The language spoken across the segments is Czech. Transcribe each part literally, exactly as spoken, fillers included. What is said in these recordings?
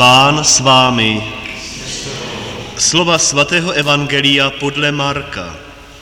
Pán s vámi. Slova svatého evangelia podle Marka.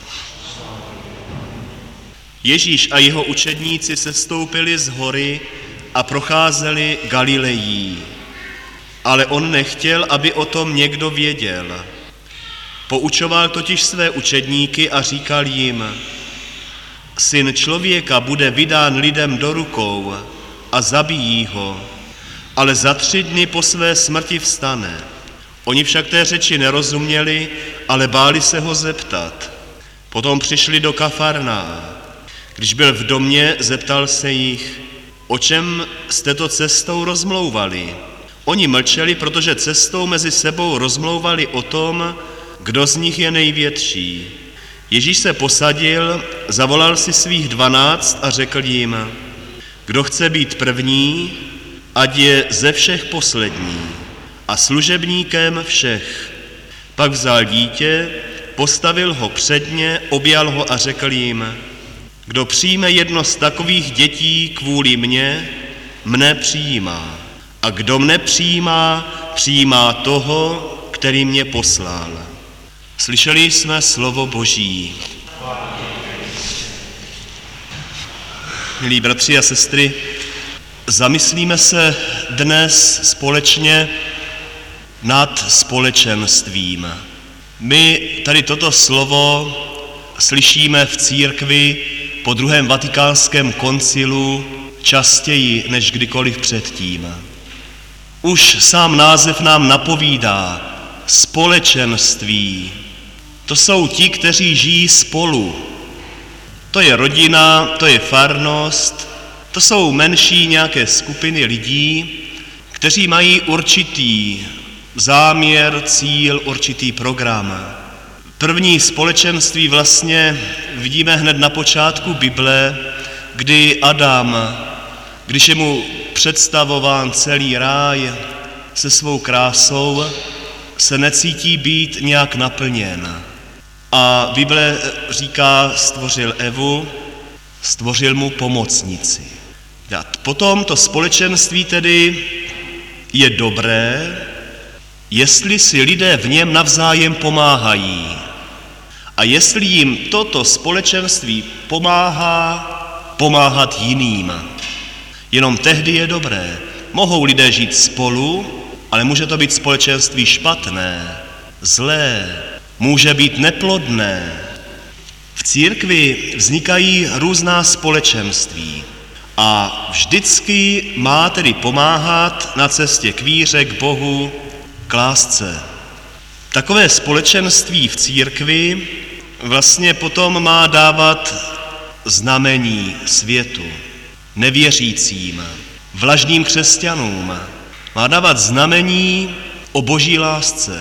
Ježíš a jeho učedníci sestoupili z hory a procházeli Galilejí. Ale on nechtěl, aby o tom někdo věděl. Poučoval totiž své učedníky a říkal jim: Syn člověka bude vydán lidem do rukou a zabijí ho, ale za tři dny po své smrti vstane. Oni však té řeči nerozuměli, ale báli se ho zeptat. Potom přišli do Kafarná. Když byl v domě, zeptal se jich: O čem jste to cestou rozmlouvali? Oni mlčeli, protože cestou mezi sebou rozmlouvali o tom, kdo z nich je největší. Ježíš se posadil, zavolal si svých dvanáct a řekl jim: Kdo chce být první, ať je ze všech poslední a služebníkem všech. Pak vzal dítě, postavil ho před ně, objal ho a řekl jim: Kdo přijme jedno z takových dětí kvůli mně, mne přijímá. A kdo mne přijímá, přijímá toho, který mě poslal. Slyšeli jsme slovo Boží. Milí bratři a sestry, zamyslíme se dnes společně nad společenstvím. My tady toto slovo slyšíme v církvi po druhém vatikánském koncilu častěji než kdykoliv předtím. Už sám název nám napovídá společenství. To jsou ti, kteří žijí spolu. To je rodina, to je farnost, to jsou menší nějaké skupiny lidí, kteří mají určitý záměr, cíl, určitý program. První společenství vlastně vidíme hned na počátku Bible, kdy Adam, když je mu představován celý ráj se svou krásou, se necítí být nějak naplněn. A Bible říká, stvořil Evu, stvořil mu pomocnici. Potom to společenství tedy je dobré, jestli si lidé v něm navzájem pomáhají. A jestli jim toto společenství pomáhá pomáhat jiným. Jenom tehdy je dobré. Mohou lidé žít spolu, ale může to být společenství špatné, zlé, může být neplodné. V církvi vznikají různá společenství a vždycky má tedy pomáhat na cestě k víře, k Bohu, k lásce. Takové společenství v církvi vlastně potom má dávat znamení světu, nevěřícím, vlažným křesťanům. Má dávat znamení o Boží lásce.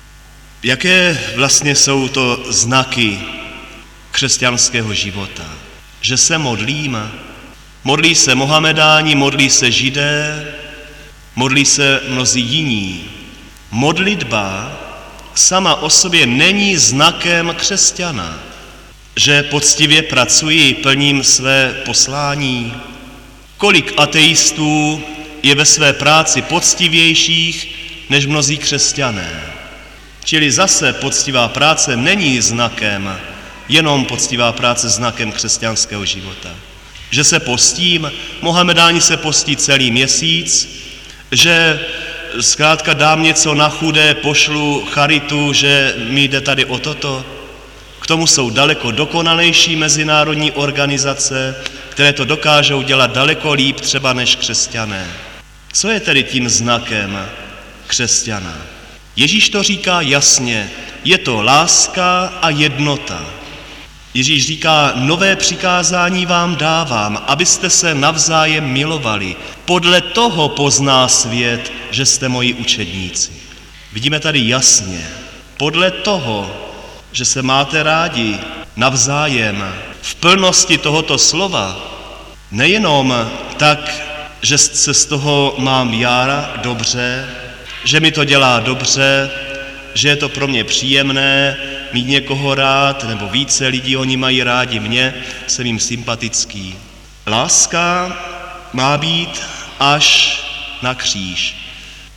Jaké vlastně jsou to znaky křesťanského života? Že se modlíme. Modlí se Mohamedáni, modlí se Židé, modlí se mnozí jiní. Modlitba sama o sobě není znakem křesťana, že poctivě pracuji, plním své poslání. Kolik ateistů je ve své práci poctivějších než mnozí křesťané. Čili zase poctivá práce není znakem, jenom poctivá práce znakem křesťanského života. Že se postím, Mohamedáni se postí celý měsíc, že zkrátka dám něco na chudé, pošlu charitu, že mi jde tady o toto. K tomu jsou daleko dokonalejší mezinárodní organizace, které to dokážou dělat daleko líp třeba než křesťané. Co je tedy tím znakem křesťana? Ježíš to říká jasně, je to láska a jednota. Ježíš říká, nové přikázání vám dávám, abyste se navzájem milovali. Podle toho pozná svět, že jste moji učedníci. Vidíme tady jasně, podle toho, že se máte rádi navzájem v plnosti tohoto slova, nejenom tak, že se z toho mám já dobře, že mi to dělá dobře, že je to pro mě příjemné mít někoho rád, nebo více lidí, oni mají rádi mě, jsem jim sympatický. Láska má být až na kříž.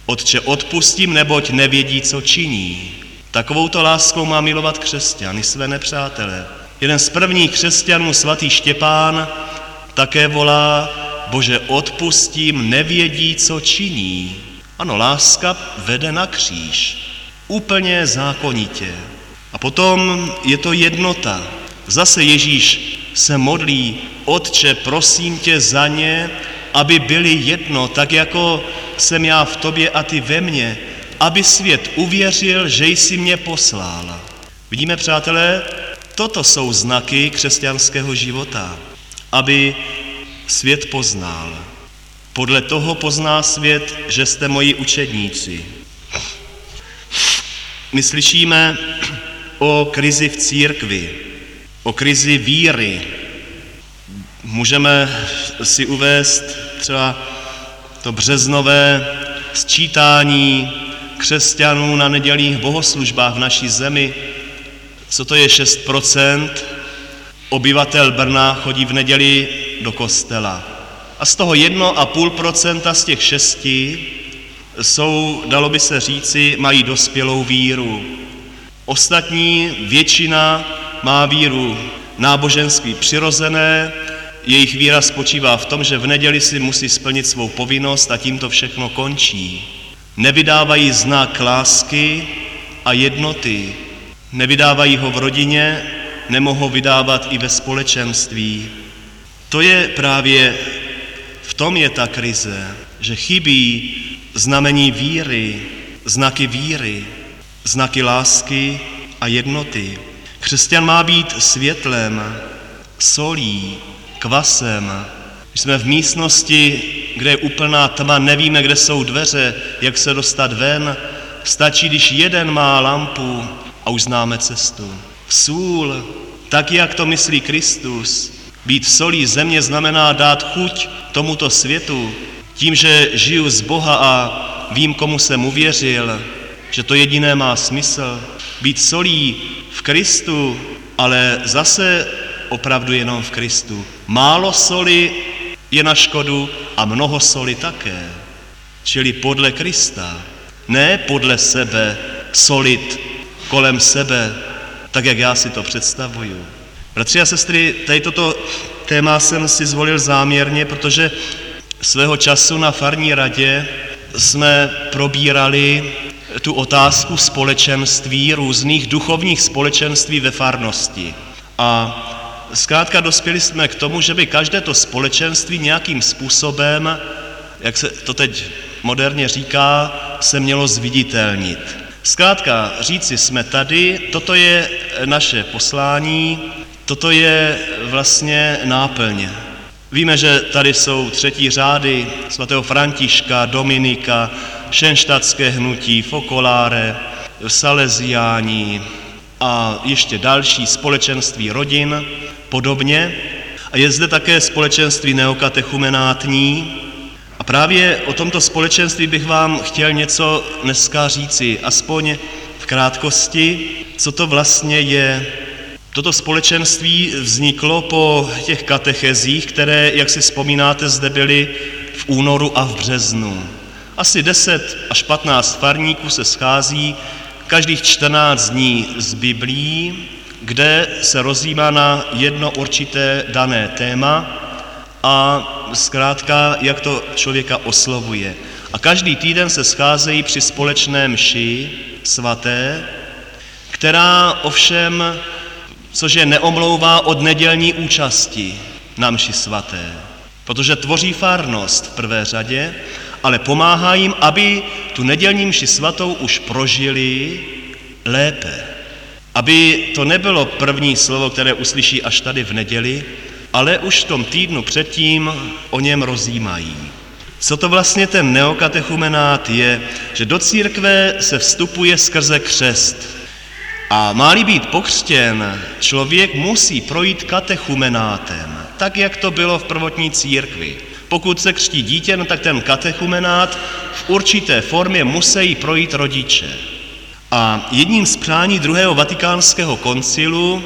Otče, odpustím, neboť nevědí, co činí. Takovouto láskou má milovat křesťany, své nepřátele. Jeden z prvních křesťanů, svatý Štěpán, také volá: Bože, odpustím, nevědí, co činí. Ano, láska vede na kříž. Úplně zákonitě. A potom je to jednota. Zase Ježíš se modlí: Otče, prosím tě za ně, aby byli jedno, tak jako jsem já v tobě a ty ve mně, aby svět uvěřil, že jsi mě poslal. Vidíme, přátelé, toto jsou znaky křesťanského života, aby svět poznal. Podle toho pozná svět, že jste moji učedníci. My slyšíme o krizi v církvi, o krizi víry. Můžeme si uvést třeba to březnové sčítání křesťanů na nedělních bohoslužbách v naší zemi. Co to je šest procent obyvatel Brna chodí v neděli do kostela. A z toho jedno a půl procenta z těch šesti jsou, dalo by se říci, mají dospělou víru. Ostatní většina má víru náboženství přirozené, jejich víra spočívá v tom, že v neděli si musí splnit svou povinnost a tím to všechno končí. Nevydávají znak lásky a jednoty. Nevydávají ho v rodině, nemohou vydávat i ve společenství. To je právě, v tom je ta krize, že chybí znamení víry, znaky víry, znaky lásky a jednoty. Křesťan má být světlem, solí, kvasem. Když jsme v místnosti, kde je úplná tma, nevíme, kde jsou dveře, jak se dostat ven, stačí, když jeden má lampu a už známe cestu. Sůl, tak jak to myslí Kristus, být solí země znamená dát chuť tomuto světu, tím, že žiju z Boha a vím, komu jsem uvěřil, že to jediné má smysl. Být solí v Kristu, ale zase opravdu jenom v Kristu. Málo soli je na škodu a mnoho soli také. Čili podle Krista, ne podle sebe, solit kolem sebe, tak jak já si to představuju. Bratři a sestry, tady toto téma jsem si zvolil záměrně, protože svého času na farní radě jsme probírali tu otázku společenství, různých duchovních společenství ve farnosti. A zkrátka dospěli jsme k tomu, že by každé to společenství nějakým způsobem, jak se to teď moderně říká, se mělo zviditelnit. Zkrátka říci, jsme tady, toto je naše poslání, toto je vlastně náplň. Víme, že tady jsou třetí řády svatého Františka, Dominika, Šenštátské hnutí, Fokoláre, Salesiáni a ještě další společenství rodin, podobně. A je zde také společenství neokatechumenátní. A právě o tomto společenství bych vám chtěl něco dneska říci, aspoň v krátkosti, co to vlastně je. Toto společenství vzniklo po těch katechezích, které, jak si vzpomínáte, zde byly v únoru a v březnu. Asi deset až patnáct farníků se schází každých čtrnáct dní z Biblií, kde se rozjímá na jedno určité dané téma a zkrátka, jak to člověka oslovuje. A každý týden se scházejí při společné mši svaté, která ovšem, což je neomlouvá od nedělní účasti na mši svaté, protože tvoří farnost v prvé řadě, ale pomáhá jim, aby tu nedělní mši svatou už prožili lépe. Aby to nebylo první slovo, které uslyší až tady v neděli, ale už v tom týdnu předtím o něm rozjímají. Co to vlastně ten neokatechumenát je? Že do církve se vstupuje skrze křest. A má-li být pokřtěn, člověk musí projít katechumenátem, tak jak to bylo v prvotní církvi. Pokud se křtí dítě, no tak ten katechumenát v určité formě musí projít rodiče. A jedním z přání druhého vatikánského koncilu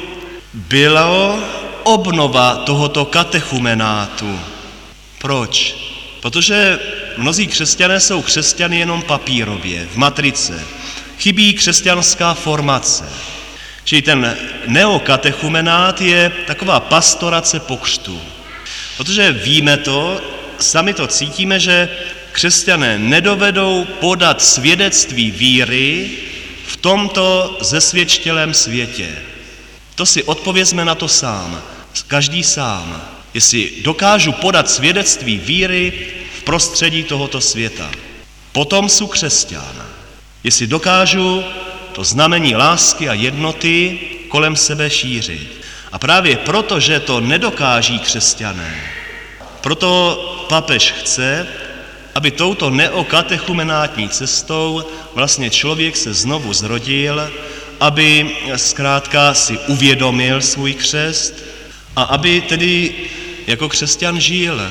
bylo obnova tohoto katechumenátu. Proč? Protože mnozí křesťané jsou křesťany jenom papírově, v matrice. Chybí křesťanská formace. Čili ten neokatechumenát je taková pastorace po křtu. Protože víme to, sami to cítíme, že křesťané nedovedou podat svědectví víry v tomto zesvědčtělém světě. To si odpovězme na to sám, každý sám. Jestli dokážu podat svědectví víry v prostředí tohoto světa. Potom jsou křesťan. Jestli dokážu to znamení lásky a jednoty kolem sebe šířit. A právě proto, že to nedokáží křesťané, proto papež chce, aby touto neokatechumenátní cestou vlastně člověk se znovu zrodil, aby zkrátka si uvědomil svůj křest a aby tedy jako křesťan žil.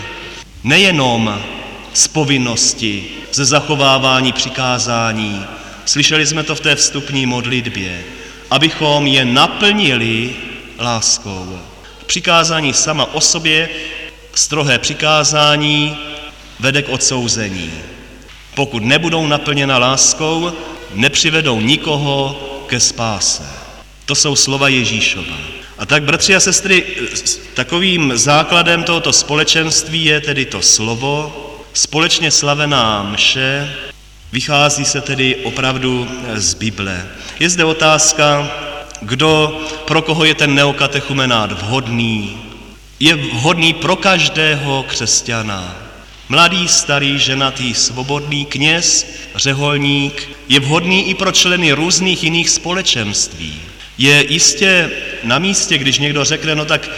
Nejenom z povinnosti, ze zachovávání přikázání, slyšeli jsme to v té vstupní modlitbě, abychom je naplnili láskou. Přikázání sama o sobě, strohé přikázání, vede k odsouzení. Pokud nebudou naplněna láskou, nepřivedou nikoho ke spáse. To jsou slova Ježíšova. A tak, bratři a sestry, takovým základem tohoto společenství je tedy to slovo, společně slavená mše, vychází se tedy opravdu z Bible. Je zde otázka, kdo, pro koho je ten neokatechumenát vhodný. Je vhodný pro každého křesťana. Mladý, starý, ženatý, svobodný, kněz, řeholník, je vhodný i pro členy různých jiných společenství. Je jistě na místě, když někdo řekne, no tak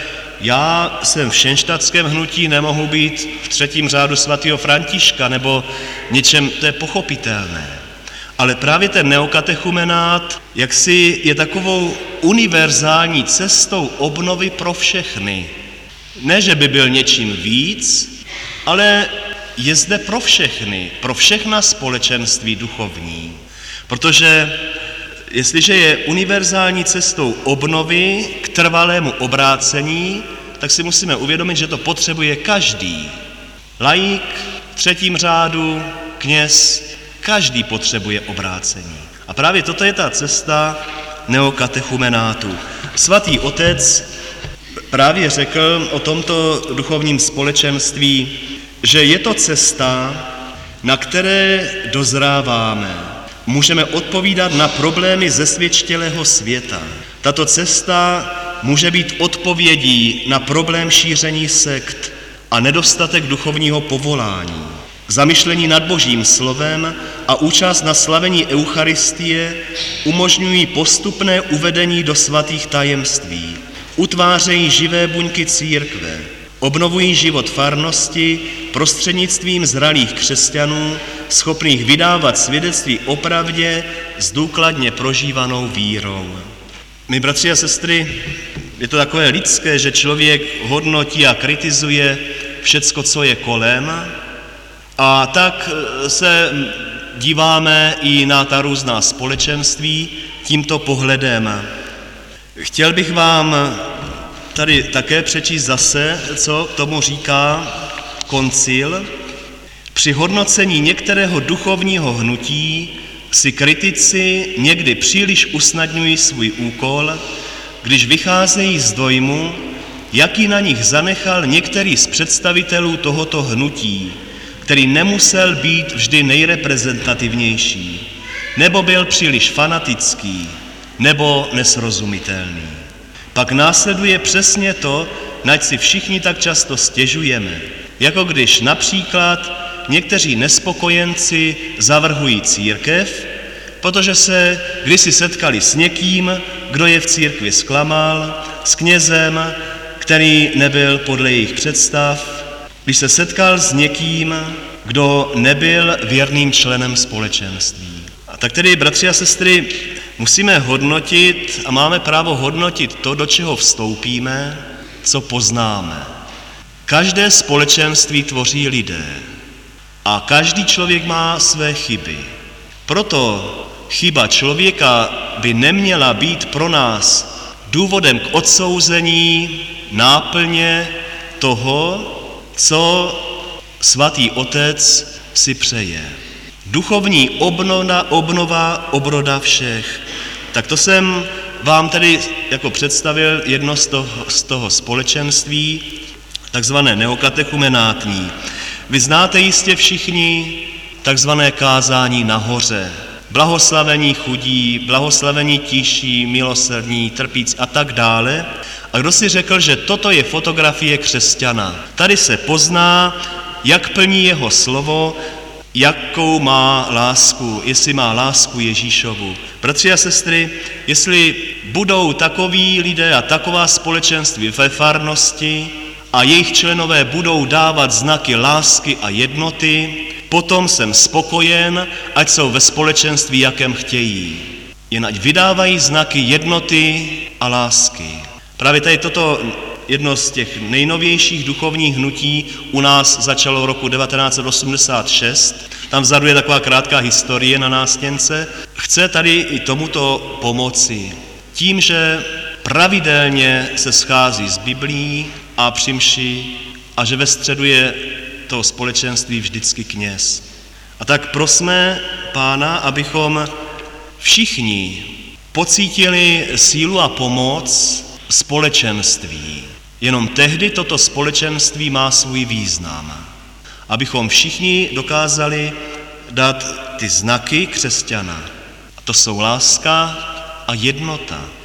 já jsem v šenštadtském hnutí, nemohu být v třetím řádu svatého Františka, nebo něčem, to je pochopitelné. Ale právě ten neokatechumenát jaksi je takovou univerzální cestou obnovy pro všechny. Ne, že by byl něčím víc, ale je zde pro všechny, pro všechna společenství duchovní. Protože jestliže je univerzální cestou obnovy k trvalému obrácení, tak si musíme uvědomit, že to potřebuje každý. Laik, v třetím řádu, kněz, každý potřebuje obrácení. A právě toto je ta cesta neokatechumenátu. Svatý otec právě řekl o tomto duchovním společenství, že je to cesta, na které dozráváme. Můžeme odpovídat na problémy zesvědčtělého světa. Tato cesta může být odpovědí na problém šíření sekt a nedostatek duchovního povolání. Zamyšlení nad Božím slovem a účast na slavení Eucharistie umožňují postupné uvedení do svatých tajemství, utvářejí živé buňky církve, obnovují život farnosti prostřednictvím zralých křesťanů, schopných vydávat svědectví o pravdě s důkladně prožívanou vírou. My, bratři a sestry, je to takové lidské, že člověk hodnotí a kritizuje všecko, co je kolem, a tak se díváme i na ta různá společenství tímto pohledem. Chtěl bych vám tady také přečíst zase, co tomu říká koncil. Při hodnocení některého duchovního hnutí si kritici někdy příliš usnadňují svůj úkol, když vycházejí z dojmu, jaký na nich zanechal některý z představitelů tohoto hnutí, který nemusel být vždy nejreprezentativnější, nebo byl příliš fanatický, nebo nesrozumitelný. Pak následuje přesně to, nač si všichni tak často stěžujeme, jako když například někteří nespokojenci zavrhují církev, protože se kdysi setkali s někým, kdo je v církvi zklamal, s knězem, který nebyl podle jejich představ, když se setkal s někým, kdo nebyl věrným členem společenství. A tak tedy, bratři a sestry, musíme hodnotit a máme právo hodnotit to, do čeho vstoupíme, co poznáme. Každé společenství tvoří lidé a každý člověk má své chyby. Proto chyba člověka by neměla být pro nás důvodem k odsouzení náplně toho, co svatý otec si přeje. Duchovní obnova, obnova, obroda všech. Tak to jsem vám tedy jako představil jedno z toho, z toho společenství, takzvané neokatechumenátní. Vy znáte jistě všichni takzvané kázání nahoře. Blahoslavení chudí, blahoslavení tiší, milosrdní, trpící a tak dále. A kdo si řekl, že toto je fotografie křesťana? Tady se pozná, jak plní jeho slovo, jakou má lásku, jestli má lásku Ježíšovu. Bratři a sestry, jestli budou takoví lidé a taková společenství ve farnosti a jejich členové budou dávat znaky lásky a jednoty, potom jsem spokojen, ať jsou ve společenství, jakém chtějí. Jen ať vydávají znaky jednoty a lásky. Právě tady toto jedno z těch nejnovějších duchovních hnutí u nás začalo v roku devatenáct set osmdesát šest. Tam vzadu je taková krátká historie na nástěnce. Chce tady i tomuto pomoci. Tím, že pravidelně se schází s Biblií a při mši a že ve středu je toho společenství vždycky kněz. A tak prosme Pána, abychom všichni pocítili sílu a pomoc společenství. Jenom tehdy toto společenství má svůj význam. Abychom všichni dokázali dát ty znaky křesťana. A to jsou láska a jednota.